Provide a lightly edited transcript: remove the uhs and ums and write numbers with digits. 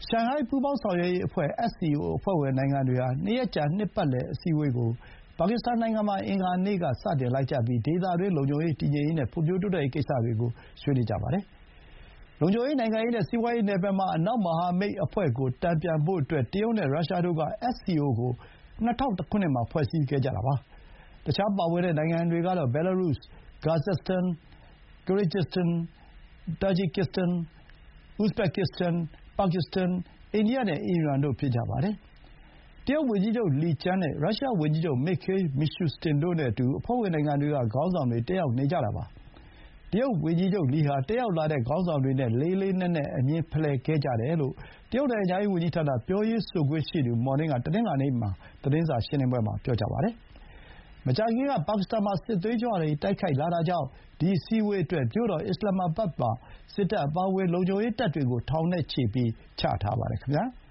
ရှန်ဟိုင်းပူးပေါင်းဆောင်ရွက်ရေးအဖွဲ့ SCO အဖွဲ့ဝင်နိုင်ငံတွေဟာ 2 ရက်ကြာ နှစ်ပတ်လည်အစည်းအဝေးကို ပါကစ္စတန်နိုင်ငံမှာ အင်္ဂါနေ့က စတင်လိုက်ကြပြီး ဒေသတွင်း လုံခြုံရေး၊ တည်ငြိမ်ရေးနဲ့ ဖွံ့ဖြိုးတိုးတက်ရေးကိစ္စတွေကို ဆွေးနွေးကြပါတယ်။ လုံခြုံရေး၊ နိုင်ငံရေးနဲ့ စီးပွါးရေးနယ်ပယ်မှာ အနောက်မဟာမိတ်အဖွဲ့ကို တန်ပြန်ဖို့အတွက် တရုတ်နဲ့ ရုရှားတို့က SCO ကို ၂၀၀၁ ခုနှစ်မှာ ဖွဲ့စည်းခဲ့ကြတာပါ။ တခြားပါဝင်တဲ့နိုင်ငံတွေကတော့ ဘဲလားရုစ်၊ ကာဇက်စတန်၊ ကရင်ဂျစတန်၊ တာဂျစ်ကစ္စတန်၊ ဥဇဘက်ကစ္စတန်၊ ပါကစ္စတန်၊ အိန္ဒိယနဲ့ အီရန်တို့ ဖြစ်ကြပါတယ်။ တရုတ်ဝန်ကြီးချုပ် လီကျန်းနဲ့ ရုရှားဝန်ကြီးချုပ် မစ်ခေးလ် မီရှုစတင်တို့နဲ့အတူ အဖွဲ့ဝင်နိုင်ငံတွေက ခေါင်းဆောင်တွေ တက်ရောက်နေကြတာပါ။ တရုတ်ဝန်ကြီးချုပ်လီဟာ တက်ရောက်လာတဲ့ခေါင်းဆောင်တွေနဲ့ လေးလေးနက်နက် အမြင်ဖလှယ်ခဲ့ကြတယ်လို့ တရုတ်နိုင်ငံခြားရေးဝန်ကြီးဌာန ပြောရေးဆိုခွင့်ရှိသူ မော်နင်းက တနင်္လာနေ့ သတင်းစာရှင်းလင်းပွဲမှာ ပြောပါတယ်။ မကြာခင်က ပါကစ္စတန်မှာ စစ်သွေးကြွတွေ တိုက်ခိုက်လာတာကြောင့် ဒီ အစည်းအဝေးအတွက် မြို့တော် အစ္စလာမာဘတ်မှာ စစ်တပ်အပါအဝင် လုံခြုံရေးတပ်တွေကို ထောင်နဲ့ချီချထားပါတယ်ခင်ဗျာ။